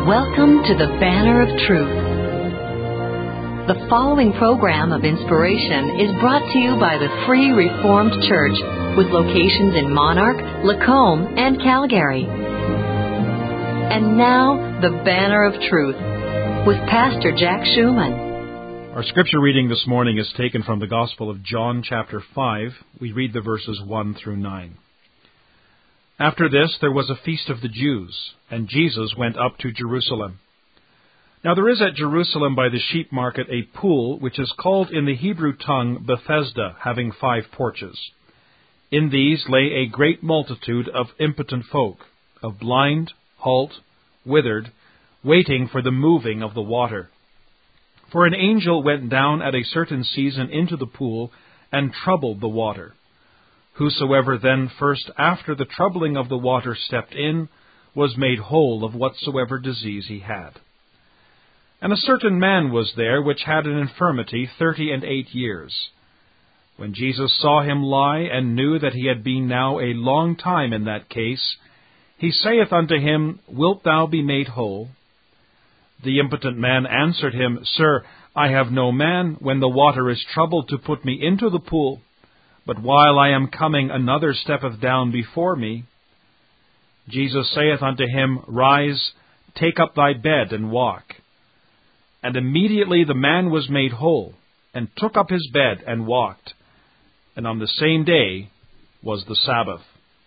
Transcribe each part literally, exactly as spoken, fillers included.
Welcome to the Banner of Truth. The following program of inspiration is brought to you by the Free Reformed Church with locations in Monarch, Lacombe, and Calgary. And now, the Banner of Truth with Pastor Jack Schumann. Our scripture reading this morning is taken from the Gospel of John, chapter five. We read the verses one through nine. After this, there was a feast of the Jews, and Jesus went up to Jerusalem. Now there is at Jerusalem by the sheep market a pool, which is called in the Hebrew tongue Bethesda, having five porches. In these lay a great multitude of impotent folk, of blind, halt, withered, waiting for the moving of the water. For an angel went down at a certain season into the pool, and troubled the water. Whosoever then first after the troubling of the water stepped in, was made whole of whatsoever disease he had. And a certain man was there which had an infirmity thirty and eight years. When Jesus saw him lie, and knew that he had been now a long time in that case, he saith unto him, Wilt thou be made whole? The impotent man answered him, Sir, I have no man, when the water is troubled, to put me into the pool. But while I am coming, another steppeth down before me. Jesus saith unto him, Rise, take up thy bed, and walk. And immediately the man was made whole, and took up his bed, and walked. And on the same day was the Sabbath.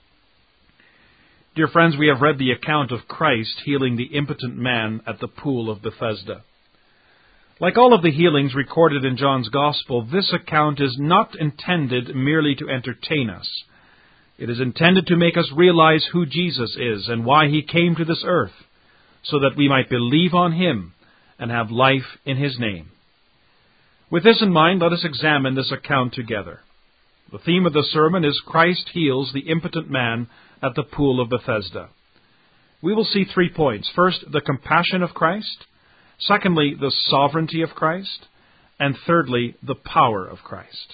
Dear friends, we have read the account of Christ healing the impotent man at the pool of Bethesda. Like all of the healings recorded in John's Gospel, this account is not intended merely to entertain us. It is intended to make us realize who Jesus is and why He came to this earth, so that we might believe on Him and have life in His name. With this in mind, let us examine this account together. The theme of the sermon is Christ heals the impotent man at the pool of Bethesda. We will see three points. First, the compassion of Christ. Secondly, the sovereignty of Christ. And thirdly, the power of Christ.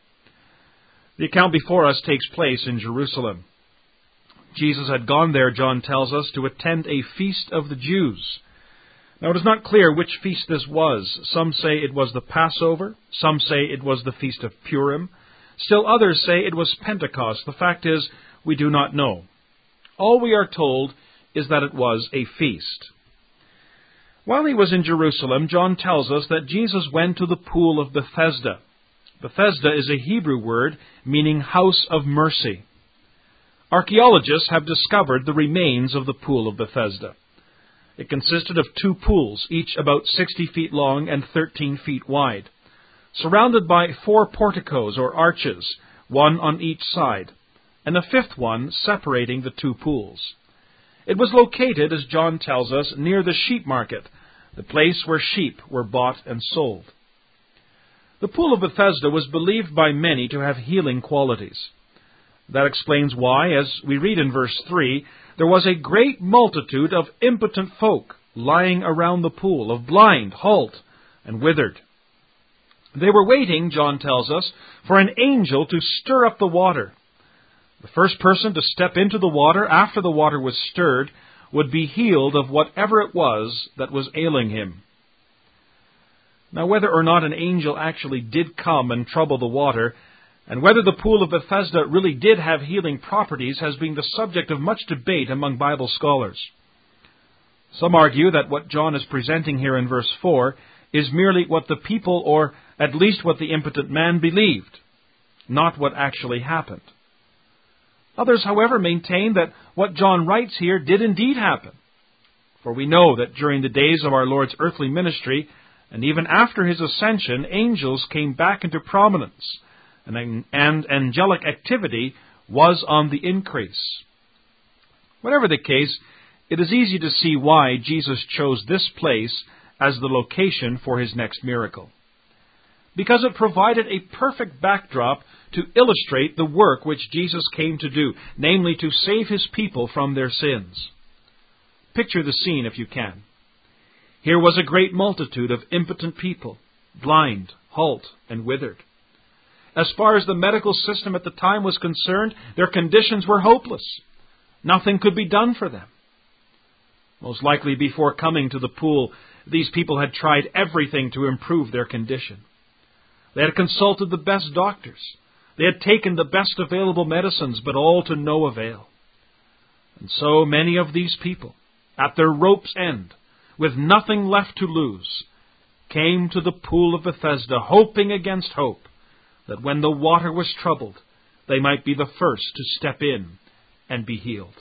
The account before us takes place in Jerusalem. Jesus had gone there, John tells us, to attend a feast of the Jews. Now, it is not clear which feast this was. Some say it was the Passover. Some say it was the Feast of Purim. Still others say it was Pentecost. The fact is, we do not know. All we are told is that it was a feast. While he was in Jerusalem, John tells us that Jesus went to the pool of Bethesda. Bethesda is a Hebrew word meaning house of mercy. Archaeologists have discovered the remains of the pool of Bethesda. It consisted of two pools, each about sixty feet long and thirteen feet wide, surrounded by four porticos or arches, one on each side, and a fifth one separating the two pools. It was located, as John tells us, near the sheep market, the place where sheep were bought and sold. The pool of Bethesda was believed by many to have healing qualities. That explains why, as we read in verse three, there was a great multitude of impotent folk lying around the pool, of blind, halt, and withered. They were waiting, John tells us, for an angel to stir up the water. The first person to step into the water after the water was stirred would be healed of whatever it was that was ailing him. Now, whether or not an angel actually did come and trouble the water, and whether the pool of Bethesda really did have healing properties, has been the subject of much debate among Bible scholars. Some argue that what John is presenting here in verse four is merely what the people, or at least what the impotent man, believed, not what actually happened. Others, however, maintain that what John writes here did indeed happen. For we know that during the days of our Lord's earthly ministry, and even after His ascension, angels came back into prominence, and, and angelic activity was on the increase. Whatever the case, it is easy to see why Jesus chose this place as the location for His next miracle. Because it provided a perfect backdrop to illustrate the work which Jesus came to do, namely to save His people from their sins. Picture the scene if you can. Here was a great multitude of impotent people, blind, halt, and withered. As far as the medical system at the time was concerned, their conditions were hopeless. Nothing could be done for them. Most likely before coming to the pool, these people had tried everything to improve their condition. They had consulted the best doctors. They had taken the best available medicines, but all to no avail. And so many of these people, at their rope's end, with nothing left to lose, came to the pool of Bethesda, hoping against hope that when the water was troubled, they might be the first to step in and be healed.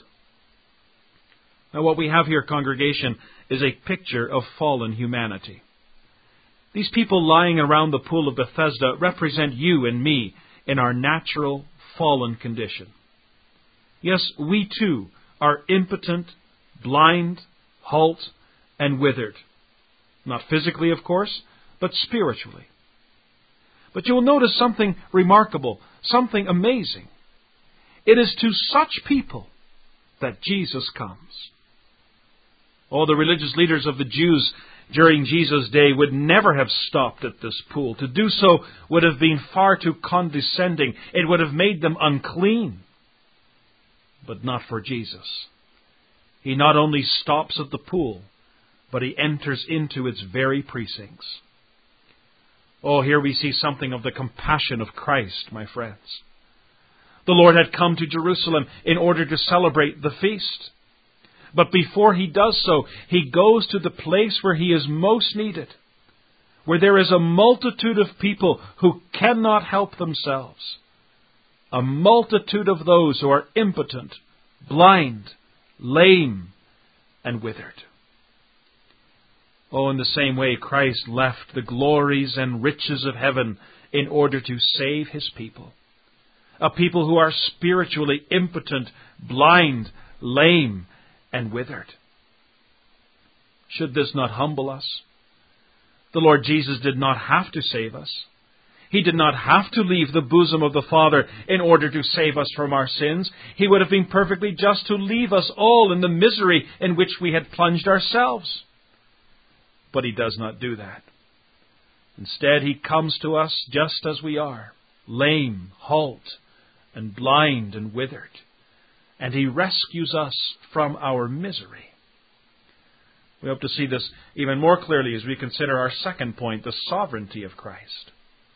Now, what we have here, congregation, is a picture of fallen humanity. These people lying around the pool of Bethesda represent you and me in our natural, fallen condition. Yes, we too are impotent, blind, halt, and withered. Not physically, of course, but spiritually. But you will notice something remarkable, something amazing. It is to such people that Jesus comes. All the religious leaders of the Jews during Jesus' day would never have stopped at this pool. To do so would have been far too condescending. It would have made them unclean. But not for Jesus. He not only stops at the pool, but He enters into its very precincts. Oh, here we see something of the compassion of Christ, my friends. The Lord had come to Jerusalem in order to celebrate the feast. But before He does so, He goes to the place where He is most needed, where there is a multitude of people who cannot help themselves, a multitude of those who are impotent, blind, lame, and withered. Oh, in the same way, Christ left the glories and riches of heaven in order to save His people, a people who are spiritually impotent, blind, lame, and withered. Should this not humble us? The Lord Jesus did not have to save us. He did not have to leave the bosom of the Father in order to save us from our sins. He would have been perfectly just to leave us all in the misery in which we had plunged ourselves. But He does not do that. Instead, He comes to us just as we are, lame, halt, and blind and withered. And He rescues us from our misery. We hope to see this even more clearly as we consider our second point, the sovereignty of Christ.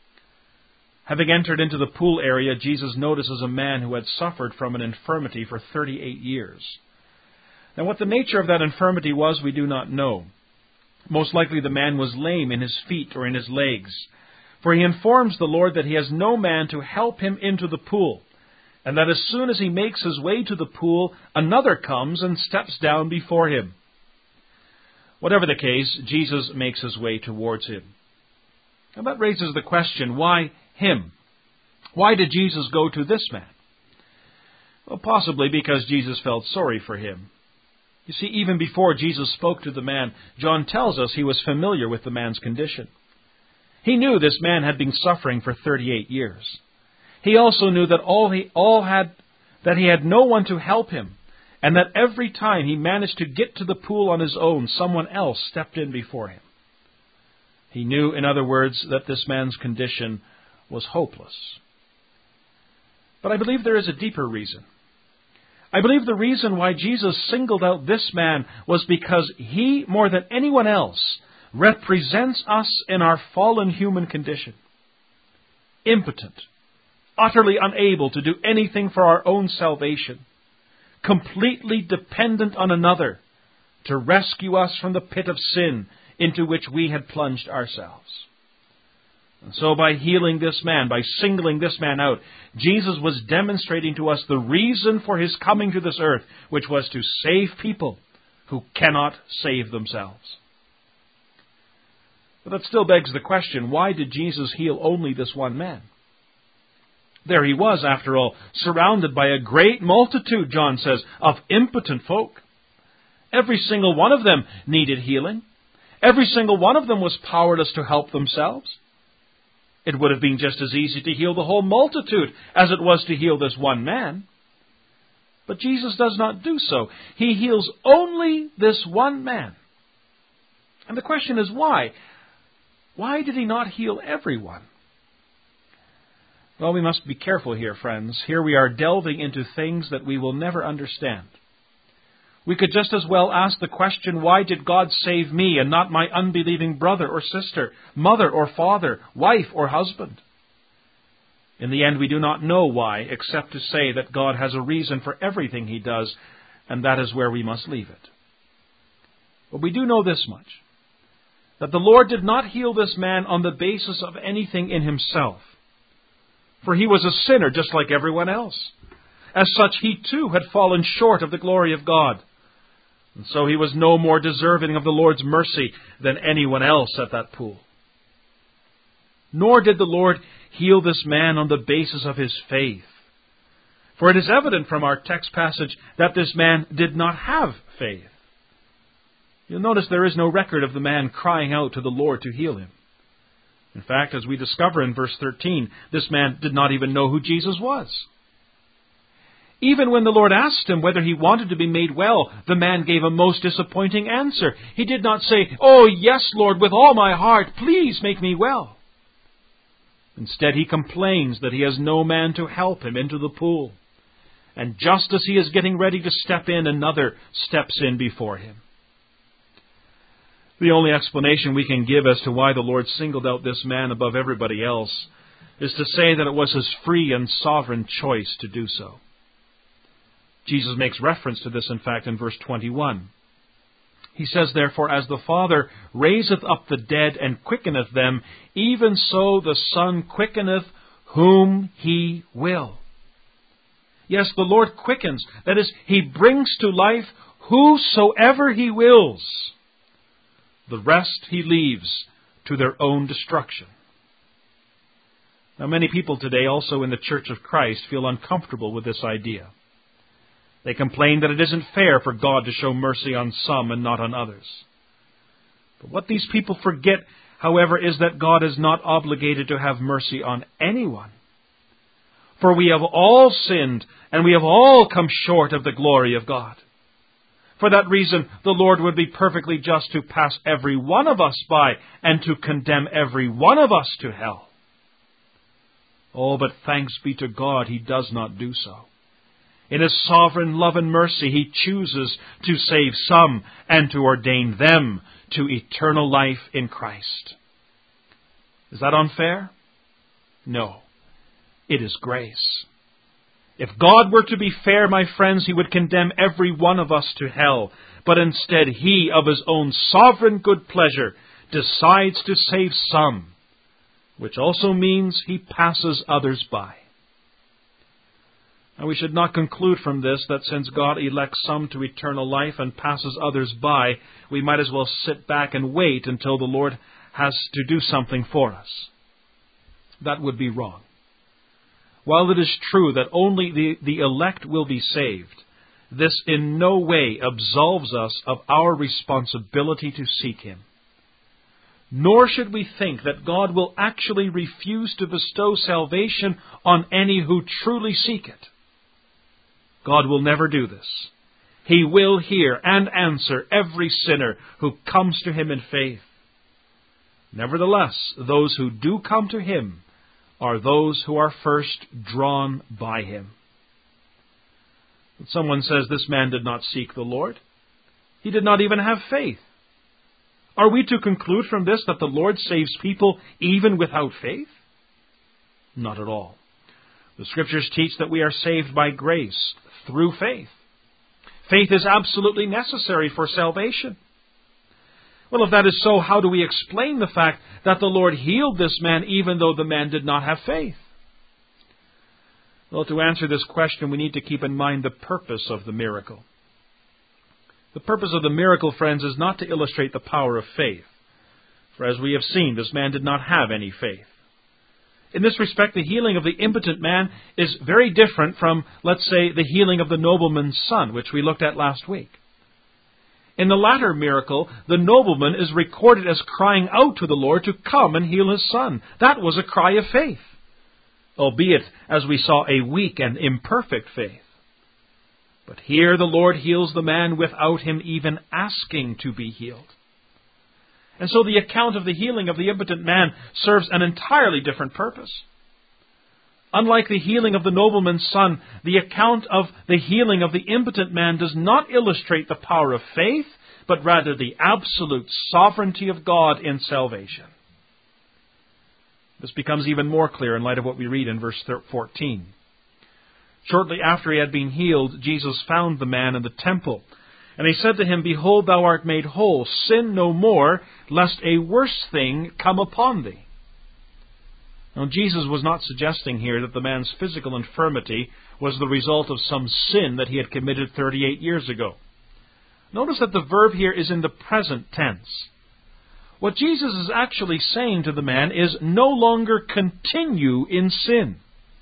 Having entered into the pool area, Jesus notices a man who had suffered from an infirmity for thirty-eight years. Now, what the nature of that infirmity was, we do not know. Most likely the man was lame in his feet or in his legs, for he informs the Lord that he has no man to help him into the pool, and that as soon as he makes his way to the pool, another comes and steps down before him. Whatever the case, Jesus makes his way towards him. Now that raises the question, why him? Why did Jesus go to this man? Well, possibly because Jesus felt sorry for him. You see, even before Jesus spoke to the man, John tells us he was familiar with the man's condition. He knew this man had been suffering for thirty-eight years. He also knew that all he all had that he had no one to help him, and that every time he managed to get to the pool on his own, someone else stepped in before him. He knew, in other words, that this man's condition was hopeless. But I believe there is a deeper reason. I believe the reason why Jesus singled out this man was because he, more than anyone else, represents us in our fallen human condition. Impotent, utterly unable to do anything for our own salvation, completely dependent on another to rescue us from the pit of sin into which we had plunged ourselves. And so by healing this man, by singling this man out, Jesus was demonstrating to us the reason for His coming to this earth, which was to save people who cannot save themselves. But that still begs the question, why did Jesus heal only this one man? There he was, after all, surrounded by a great multitude, John says, of impotent folk. Every single one of them needed healing. Every single one of them was powerless to help themselves. It would have been just as easy to heal the whole multitude as it was to heal this one man. But Jesus does not do so. He heals only this one man. And the question is why? Why did He not heal everyone? Well, we must be careful here, friends. Here we are delving into things that we will never understand. We could just as well ask the question, why did God save me and not my unbelieving brother or sister, mother or father, wife or husband? In the end, we do not know why, except to say that God has a reason for everything He does, and that is where we must leave it. But we do know this much, that the Lord did not heal this man on the basis of anything in himself. For he was a sinner just like everyone else. As such, he too had fallen short of the glory of God. And so he was no more deserving of the Lord's mercy than anyone else at that pool. Nor did the Lord heal this man on the basis of his faith. For it is evident from our text passage that this man did not have faith. You'll notice there is no record of the man crying out to the Lord to heal him. In fact, as we discover in verse thirteen, this man did not even know who Jesus was. Even when the Lord asked him whether he wanted to be made well, the man gave a most disappointing answer. He did not say, "Oh, yes, Lord, with all my heart, please make me well." Instead, he complains that he has no man to help him into the pool. And just as he is getting ready to step in, another steps in before him. The only explanation we can give as to why the Lord singled out this man above everybody else is to say that it was his free and sovereign choice to do so. Jesus makes reference to this, in fact, in verse twenty-one. He says, "Therefore, as the Father raiseth up the dead and quickeneth them, even so the Son quickeneth whom He will." Yes, the Lord quickens. That is, He brings to life whosoever He wills. The rest He leaves to their own destruction. Now, many people today, also in the Church of Christ, feel uncomfortable with this idea. They complain that it isn't fair for God to show mercy on some and not on others. But what these people forget, however, is that God is not obligated to have mercy on anyone. For we have all sinned, and we have all come short of the glory of God. For that reason, the Lord would be perfectly just to pass every one of us by and to condemn every one of us to hell. Oh, but thanks be to God, He does not do so. In His sovereign love and mercy, He chooses to save some and to ordain them to eternal life in Christ. Is that unfair? No. It is grace. If God were to be fair, my friends, He would condemn every one of us to hell. But instead, He, of His own sovereign good pleasure, decides to save some, which also means He passes others by. Now, we should not conclude from this that since God elects some to eternal life and passes others by, we might as well sit back and wait until the Lord has to do something for us. That would be wrong. While it is true that only the, the elect will be saved, this in no way absolves us of our responsibility to seek Him. Nor should we think that God will actually refuse to bestow salvation on any who truly seek it. God will never do this. He will hear and answer every sinner who comes to Him in faith. Nevertheless, those who do come to Him are those who are first drawn by Him. When someone says this man did not seek the Lord, he did not even have faith. Are we to conclude from this that the Lord saves people even without faith? Not at all. The Scriptures teach that we are saved by grace through faith. Faith is absolutely necessary for salvation. Well, if that is so, how do we explain the fact that the Lord healed this man even though the man did not have faith? Well, to answer this question, we need to keep in mind the purpose of the miracle. The purpose of the miracle, friends, is not to illustrate the power of faith. For as we have seen, this man did not have any faith. In this respect, the healing of the impotent man is very different from, let's say, the healing of the nobleman's son, which we looked at last week. In the latter miracle, the nobleman is recorded as crying out to the Lord to come and heal his son. That was a cry of faith, albeit, as we saw, a weak and imperfect faith. But here the Lord heals the man without him even asking to be healed. And so the account of the healing of the impotent man serves an entirely different purpose. Unlike the healing of the nobleman's son, the account of the healing of the impotent man does not illustrate the power of faith, but rather the absolute sovereignty of God in salvation. This becomes even more clear in light of what we read in verse fourteen. Shortly after he had been healed, Jesus found the man in the temple. And he said to him, "Behold, thou art made whole. Sin no more, lest a worse thing come upon thee." Now, Jesus was not suggesting here that the man's physical infirmity was the result of some sin that he had committed thirty-eight years ago. Notice that the verb here is in the present tense. What Jesus is actually saying to the man is no longer continue in sin.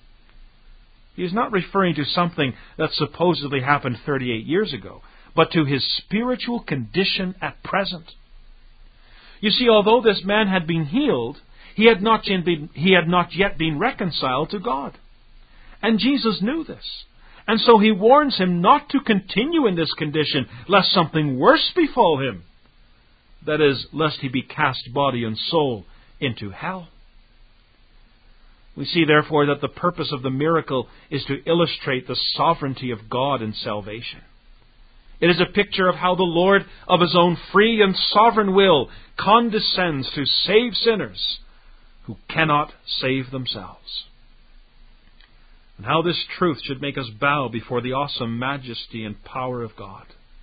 He is not referring to something that supposedly happened thirty-eight years ago, but to his spiritual condition at present. You see, although this man had been healed, he had not yet been, he had not yet been reconciled to God. And Jesus knew this. And so he warns him not to continue in this condition, lest something worse befall him. That is, lest he be cast body and soul into hell. We see, therefore, that the purpose of the miracle is to illustrate the sovereignty of God in salvation. It is a picture of how the Lord, of His own free and sovereign will, condescends to save sinners who cannot save themselves. And how this truth should make us bow before the awesome majesty and power of God.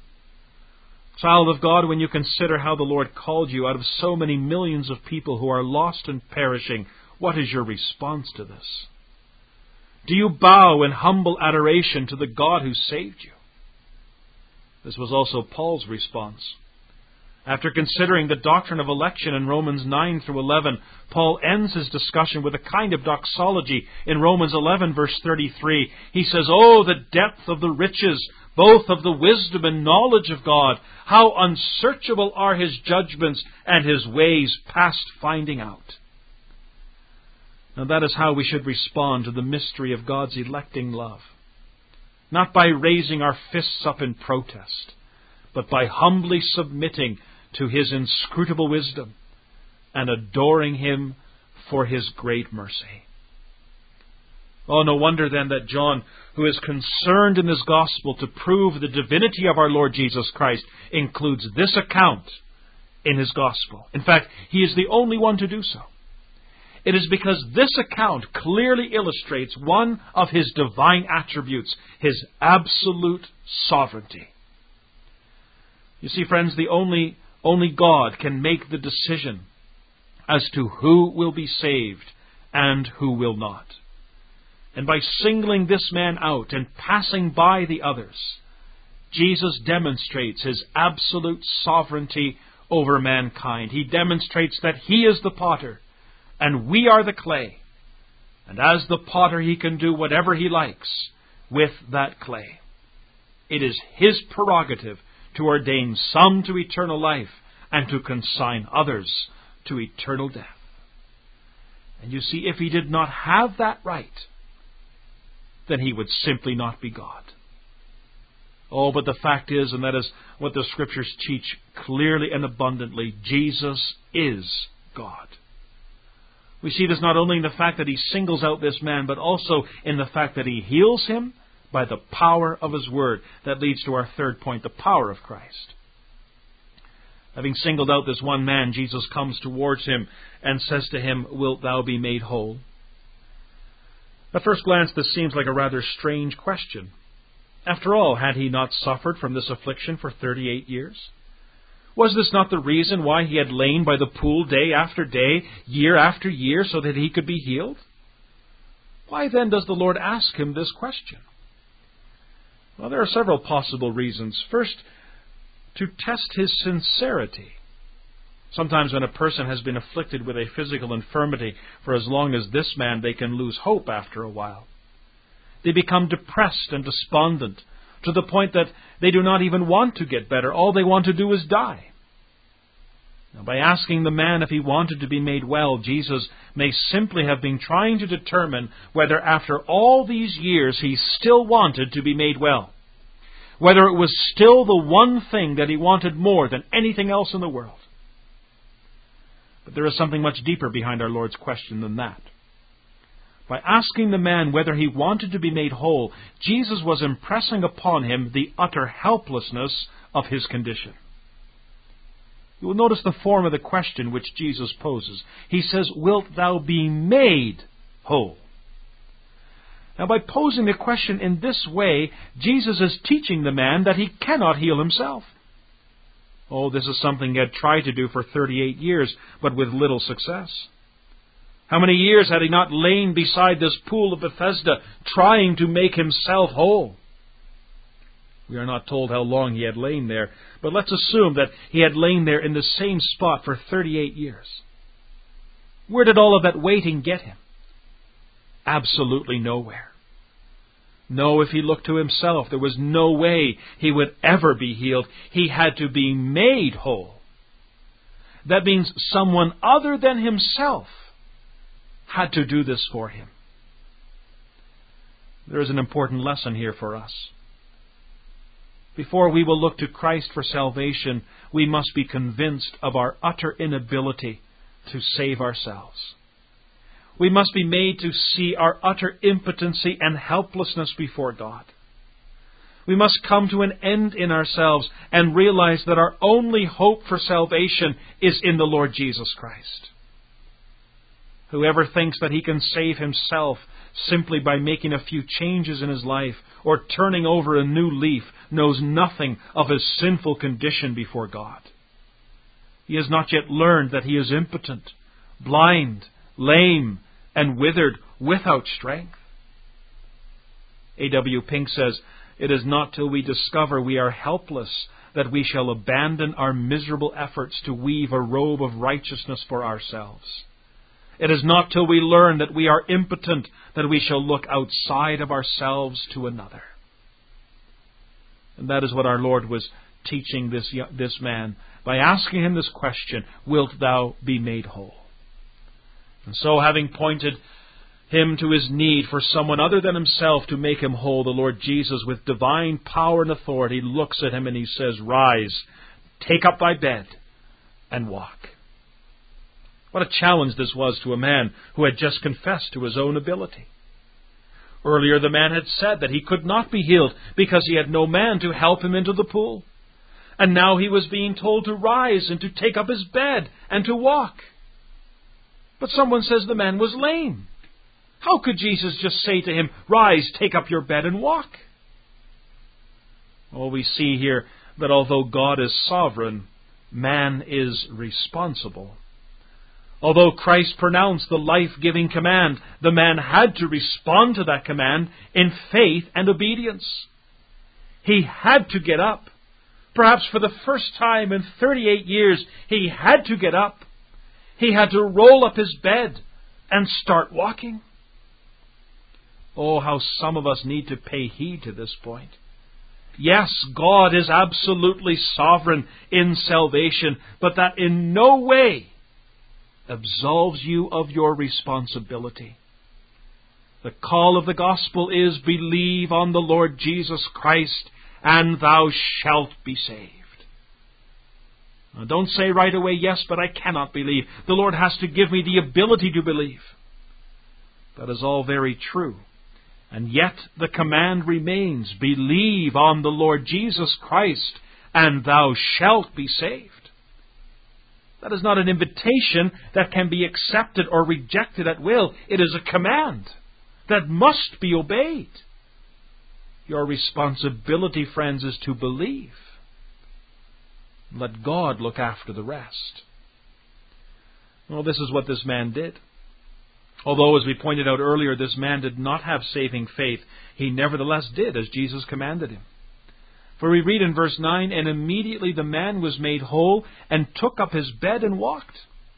Child of God, when you consider how the Lord called you out of so many millions of people who are lost and perishing, what is your response to this? Do you bow in humble adoration to the God who saved you? This was also Paul's response. After considering the doctrine of election in Romans nine through eleven, Paul ends his discussion with a kind of doxology in Romans eleven verse thirty-three. He says, "Oh, the depth of the riches, both of the wisdom and knowledge of God! How unsearchable are His judgments, and His ways past finding out." Now that is how we should respond to the mystery of God's electing love. Not by raising our fists up in protest, but by humbly submitting to His inscrutable wisdom and adoring Him for His great mercy. Oh, no wonder then that John, who is concerned in this gospel to prove the divinity of our Lord Jesus Christ, includes this account in his gospel. In fact, he is the only one to do so. It is because this account clearly illustrates one of His divine attributes, His absolute sovereignty. You see, friends, the only, only God can make the decision as to who will be saved and who will not. And by singling this man out and passing by the others, Jesus demonstrates His absolute sovereignty over mankind. He demonstrates that He is the potter and we are the clay. And as the potter, He can do whatever He likes with that clay. It is His prerogative to ordain some to eternal life and to consign others to eternal death. And you see, if He did not have that right, then He would simply not be God. Oh, but the fact is, and that is what the Scriptures teach clearly and abundantly, Jesus is God. We see this not only in the fact that He singles out this man, but also in the fact that He heals him by the power of His Word. That leads to our third point, the power of Christ. Having singled out this one man, Jesus comes towards him and says to him, "Wilt thou be made whole?" At first glance, this seems like a rather strange question. After all, had he not suffered from this affliction for thirty-eight years? Was this not the reason why he had lain by the pool day after day, year after year, so that he could be healed? Why then does the Lord ask him this question? Well, there are several possible reasons. First, to test his sincerity. Sometimes when a person has been afflicted with a physical infirmity for as long as this man, they can lose hope after a while. They become depressed and despondent to the point that they do not even want to get better. All they want to do is die. Now, by asking the man if he wanted to be made well, Jesus may simply have been trying to determine whether after all these years he still wanted to be made well. Whether it was still the one thing that he wanted more than anything else in the world. But there is something much deeper behind our Lord's question than that. By asking the man whether he wanted to be made whole, Jesus was impressing upon him the utter helplessness of his condition. You will notice the form of the question which Jesus poses. He says, "Wilt thou be made whole?" Now, by posing the question in this way, Jesus is teaching the man that he cannot heal himself. Oh, this is something he had tried to do for thirty-eight years, but with little success. How many years had he not lain beside this pool of Bethesda, trying to make himself whole? We are not told how long he had lain there, but let's assume that he had lain there in the same spot for thirty-eight years. Where did all of that waiting get him? Absolutely nowhere. No, if he looked to himself, there was no way he would ever be healed. He had to be made whole. That means someone other than himself had to do this for him. There is an important lesson here for us. Before we will look to Christ for salvation, we must be convinced of our utter inability to save ourselves. We must be made to see our utter impotency and helplessness before God. We must come to an end in ourselves and realize that our only hope for salvation is in the Lord Jesus Christ. Whoever thinks that he can save himself simply by making a few changes in his life or turning over a new leaf knows nothing of his sinful condition before God. He has not yet learned that he is impotent, blind, lame, and withered, without strength. A W Pink says, "It is not till we discover we are helpless that we shall abandon our miserable efforts to weave a robe of righteousness for ourselves. It is not till we learn that we are impotent that we shall look outside of ourselves to another." And that is what our Lord was teaching this, this man by asking him this question, "Wilt thou be made whole?" And so, having pointed him to his need for someone other than himself to make him whole, the Lord Jesus, with divine power and authority, looks at him and he says, "Rise, take up thy bed, and walk." What a challenge this was to a man who had just confessed to his own ability. Earlier, the man had said that he could not be healed because he had no man to help him into the pool. And now he was being told to rise and to take up his bed and to walk. But someone says the man was lame. How could Jesus just say to him, "Rise, take up your bed and walk"? Well, we see here that although God is sovereign, man is responsible. Although Christ pronounced the life-giving command, the man had to respond to that command in faith and obedience. He had to get up. Perhaps for the first time in thirty-eight years, he had to get up. He had to roll up his bed and start walking. Oh, how some of us need to pay heed to this point. Yes, God is absolutely sovereign in salvation, but that in no way absolves you of your responsibility. The call of the gospel is, "Believe on the Lord Jesus Christ, and thou shalt be saved." Now, don't say right away, "Yes, but I cannot believe. The Lord has to give me the ability to believe." That is all very true. And yet the command remains, "Believe on the Lord Jesus Christ, and thou shalt be saved." That is not an invitation that can be accepted or rejected at will. It is a command that must be obeyed. Your responsibility, friends, is to believe. Let God look after the rest. Well, this is what this man did. Although, as we pointed out earlier, this man did not have saving faith, he nevertheless did as Jesus commanded him. For we read in verse nine, "And immediately the man was made whole and took up his bed and walked."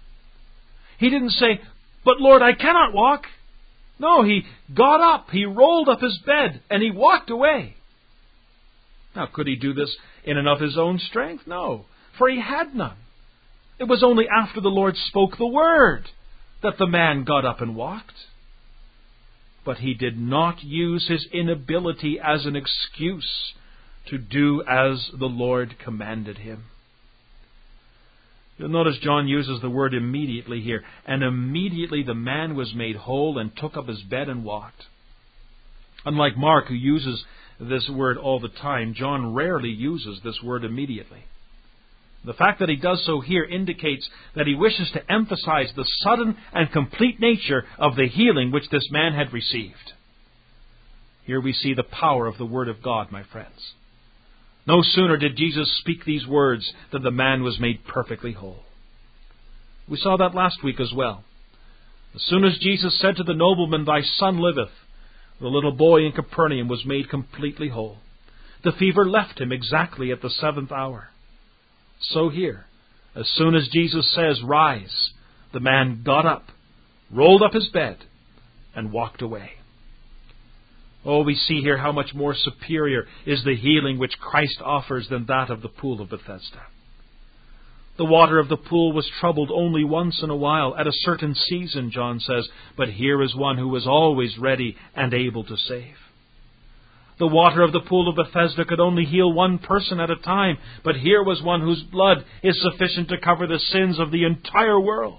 He didn't say, "But Lord, I cannot walk." No, he got up, he rolled up his bed, and he walked away. Now, could he do this in and of his own strength? No, for he had none. It was only after the Lord spoke the word that the man got up and walked. But he did not use his inability as an excuse to do as the Lord commanded him. You'll notice John uses the word immediately here. And immediately the man was made whole and took up his bed and walked. Unlike Mark, who uses this word all the time, John rarely uses this word immediately. The fact that he does so here indicates that he wishes to emphasize the sudden and complete nature of the healing which this man had received. Here we see the power of the Word of God, my friends. No sooner did Jesus speak these words than the man was made perfectly whole. We saw that last week as well. As soon as Jesus said to the nobleman, "Thy son liveth," the little boy in Capernaum was made completely whole. The fever left him exactly at the seventh hour. So here, as soon as Jesus says, "Rise," the man got up, rolled up his bed, and walked away. Oh, we see here how much more superior is the healing which Christ offers than that of the pool of Bethesda. The water of the pool was troubled only once in a while, at a certain season, John says, but here is one who was always ready and able to save. The water of the pool of Bethesda could only heal one person at a time, but here was one whose blood is sufficient to cover the sins of the entire world.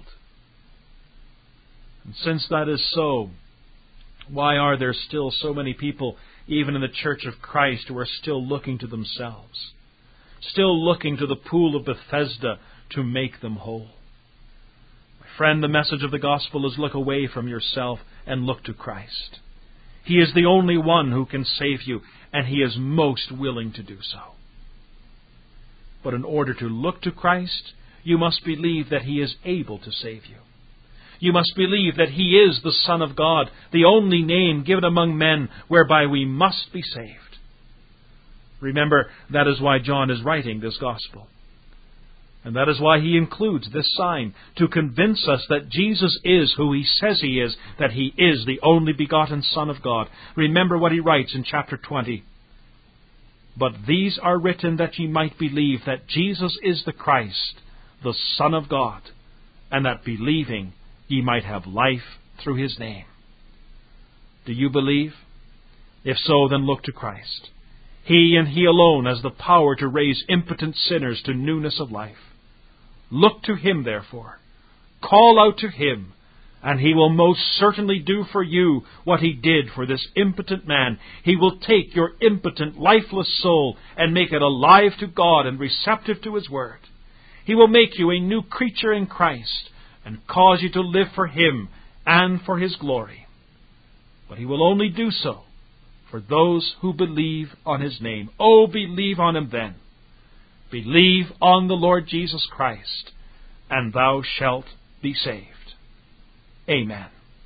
And since that is so, why are there still so many people, even in the Church of Christ, who are still looking to themselves, still looking to the pool of Bethesda to make them whole? My friend, the message of the gospel is look away from yourself and look to Christ. He is the only one who can save you, and He is most willing to do so. But in order to look to Christ, you must believe that He is able to save you. You must believe that He is the Son of God, the only name given among men whereby we must be saved. Remember, that is why John is writing this gospel. And that is why he includes this sign, to convince us that Jesus is who He says He is, that He is the only begotten Son of God. Remember what he writes in chapter twenty. But these are written that ye might believe that Jesus is the Christ, the Son of God, and that believing ye might have life through His name. Do you believe? If so, then look to Christ. He and He alone has the power to raise impotent sinners to newness of life. Look to Him, therefore. Call out to Him, and He will most certainly do for you what He did for this impotent man. He will take your impotent, lifeless soul and make it alive to God and receptive to His Word. He will make you a new creature in Christ and cause you to live for Him and for His glory. But He will only do so for those who believe on His name. Oh, believe on Him then. Believe on the Lord Jesus Christ, and thou shalt be saved. Amen.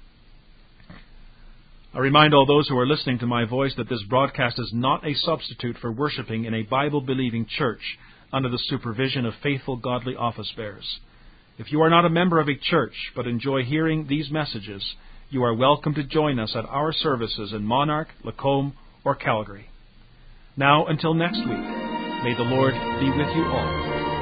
I remind all those who are listening to my voice that this broadcast is not a substitute for worshiping in a Bible-believing church under the supervision of faithful, godly office bearers. If you are not a member of a church but enjoy hearing these messages, you are welcome to join us at our services in Monarch, Lacombe, or Calgary. Now, until next week, may the Lord be with you all.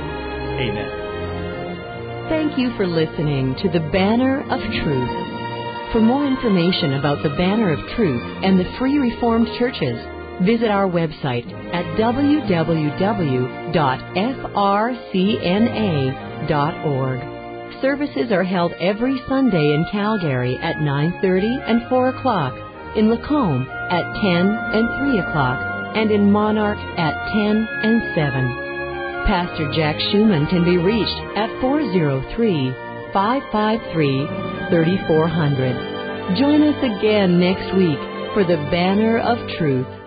Amen. Thank you for listening to the Banner of Truth. For more information about the Banner of Truth and the Free Reformed Churches, visit our website at w w w dot f r c n a dot org. Services are held every Sunday in Calgary at nine thirty and four o'clock, in Lacombe at ten and three o'clock, and in Monarch at ten and seven. Pastor Jack Schumann can be reached at four oh three, five five three, three four zero zero. Join us again next week for the Banner of Truth.